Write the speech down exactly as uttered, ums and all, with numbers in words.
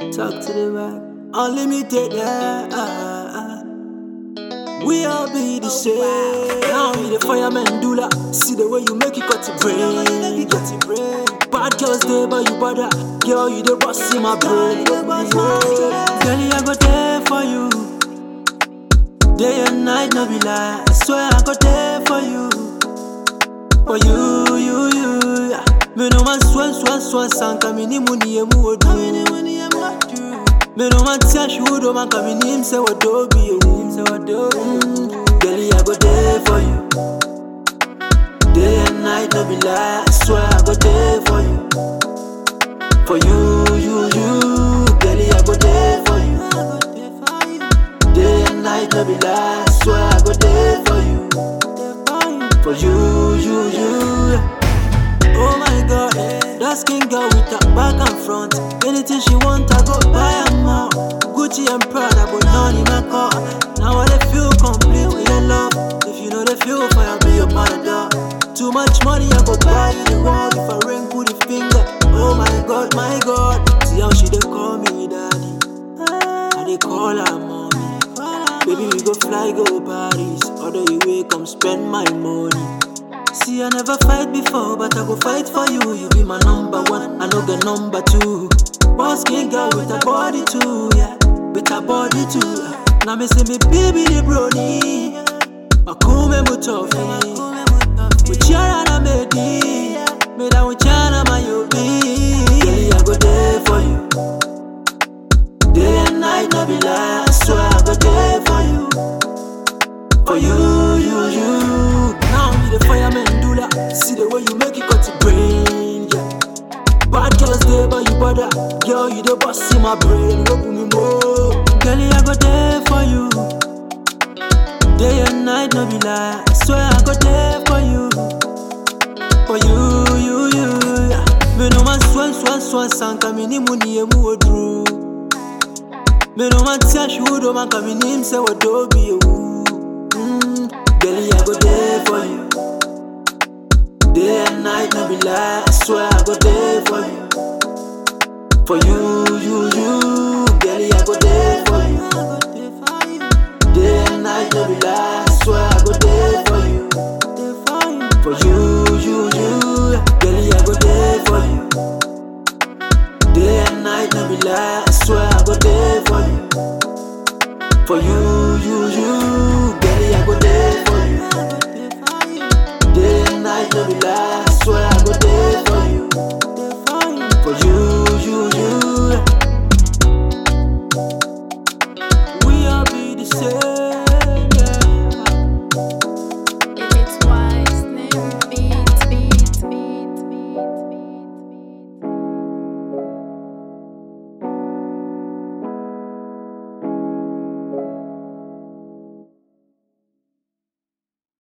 Talk to the vibe. Unlimited, yeah. We all be the same. Now we the fireman doula. See the way you make it cut it brain. Bad girls there, but you bother. Girl, you the boss in my brain. Girl, I go there for you. Day and night, no be lie. I swear I go there for you. For you, you, you. Yeah. Me no man swan, swan, swan, sanka. Me ni muni ye mu odu. Me no man tia shudo man. Ka me ni him say what do be you. Mm. Girl, I go there for you. Day and night, no be lie. I swear I go there for you. For you, you, you. Girl, I go there for you. Day and night, no be lie. I swear I go there for you. For you, you, you. Oh my God, that skin girl with her back and front. Anything she want, I go buy her more. Gucci and Prada, but none in my car. Now I dey feel complete with your love. If you know the feel fire, be your partner. Too much money, I go buy you the world. If I ring, put the finger. Oh my God, my God. See how she dey call me daddy. I dey call her mommy. Baby, we go fly, go Paris. Other you way, come spend my money. See, I never fight before, but I go fight for you. You be my number one, I know the number two. Boss king girl with a body too, yeah. With a body too. Now me say me baby the brony. Makume mutofi. Uchara na medi. Me da uchara mayobi. Girl, I go there for you. Day and night, no be lie. I swear I go there for you. For you, you, you. Now me the fireman doula. See the way you make it cut it brain, yeah. Bad girls there, but you bother. Girl, you the boss in my brain. Go me more. Girl, I go there for you. Day and night, no be lie. I swear I go there for you. For you, you, you. Yeah. Me no man swan, swan, swan, sanka. Me ni muni ye mu odru. Me no man tia shudo man. Ka me ni him say what do be you. Mm. Girl, I go there for you. Day and night, no be lie. I swear I go there for you. For you, you, you. Girl, I go there for you. Day and night, no be lie. I swear I go there for you. For you, you, you. Girl, I go there for you. Day and night, no be lie. I swear I go there for you. For you, you, you. Girl, I go there for you. Day and night, no be lie. I swear I go there for you. For you, you, you. We all be the same.